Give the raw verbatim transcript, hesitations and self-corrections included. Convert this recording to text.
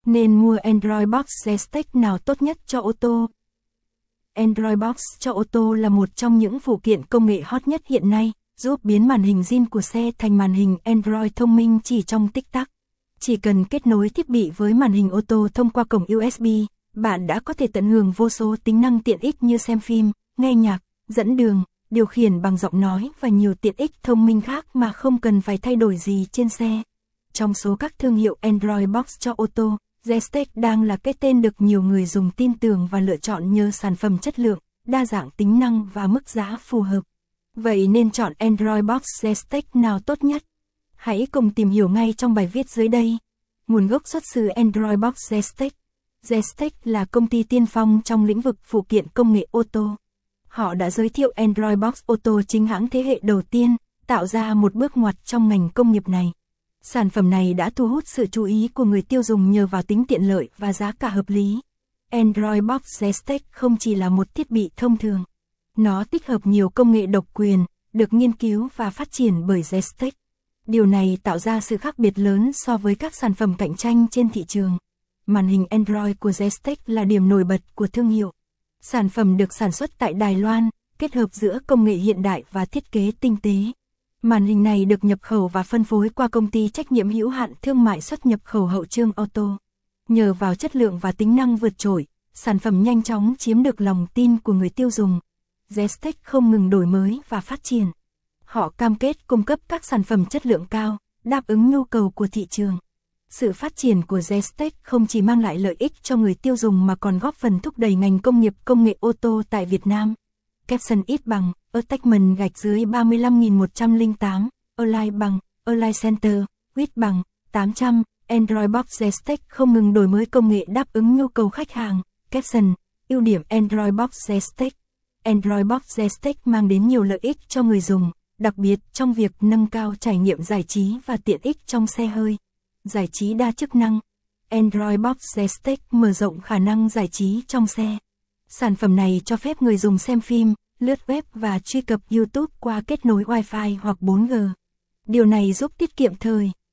Nên mua Android Box Joystick nào tốt nhất cho ô tô? Android Box cho ô tô là một trong những phụ kiện công nghệ hot nhất hiện nay, giúp biến màn hình zin của xe thành màn hình Android thông minh chỉ trong tích tắc. Chỉ cần kết nối thiết bị với màn hình ô tô thông qua cổng u ét bê, bạn đã có thể tận hưởng vô số tính năng tiện ích như xem phim, nghe nhạc, dẫn đường, điều khiển bằng giọng nói và nhiều tiện ích thông minh khác mà không cần phải thay đổi gì trên xe. Trong số các thương hiệu Android Box cho ô tô, Joystick đang là cái tên được nhiều người dùng tin tưởng và lựa chọn nhờ sản phẩm chất lượng, đa dạng tính năng và mức giá phù hợp. Vậy nên chọn Android Box Joystick nào tốt nhất? Hãy cùng tìm hiểu ngay trong bài viết dưới đây. Nguồn gốc xuất xứ Android Box Joystick. Joystick là công ty tiên phong trong lĩnh vực phụ kiện công nghệ ô tô. Họ đã giới thiệu Android Box ô tô chính hãng thế hệ đầu tiên, tạo ra một bước ngoặt trong ngành công nghiệp này. Sản phẩm này đã thu hút sự chú ý của người tiêu dùng nhờ vào tính tiện lợi và giá cả hợp lý. Android Box Joystick không chỉ là một thiết bị thông thường. Nó tích hợp nhiều công nghệ độc quyền, được nghiên cứu và phát triển bởi Joystick. Điều này tạo ra sự khác biệt lớn so với các sản phẩm cạnh tranh trên thị trường. Màn hình Android của Joystick là điểm nổi bật của thương hiệu. Sản phẩm được sản xuất tại Đài Loan, kết hợp giữa công nghệ hiện đại và thiết kế tinh tế. Màn hình này được nhập khẩu và phân phối qua công ty trách nhiệm hữu hạn thương mại xuất nhập khẩu Hậu Trương Auto. Nhờ vào chất lượng và tính năng vượt trội, sản phẩm nhanh chóng chiếm được lòng tin của người tiêu dùng. Joystick không ngừng đổi mới và phát triển. Họ cam kết cung cấp các sản phẩm chất lượng cao, đáp ứng nhu cầu của thị trường. Sự phát triển của Joystick không chỉ mang lại lợi ích cho người tiêu dùng mà còn góp phần thúc đẩy ngành công nghiệp công nghệ ô tô tại Việt Nam. Capson ít bằng, Attachment gạch dưới ba mươi lăm nghìn một trăm lẻ tám, Align bằng, Align Center, Width bằng, tám trăm, Android Box Joystick không ngừng đổi mới công nghệ đáp ứng nhu cầu khách hàng. Capson, ưu điểm Android Box Joystick. Android Box Joystick mang đến nhiều lợi ích cho người dùng, đặc biệt trong việc nâng cao trải nghiệm giải trí và tiện ích trong xe hơi. Giải trí đa chức năng. Android Box Joystick mở rộng khả năng giải trí trong xe. Sản phẩm này cho phép người dùng xem phim, lướt web và truy cập YouTube qua kết nối Wi-Fi hoặc bốn G. Điều này giúp tiết kiệm thời,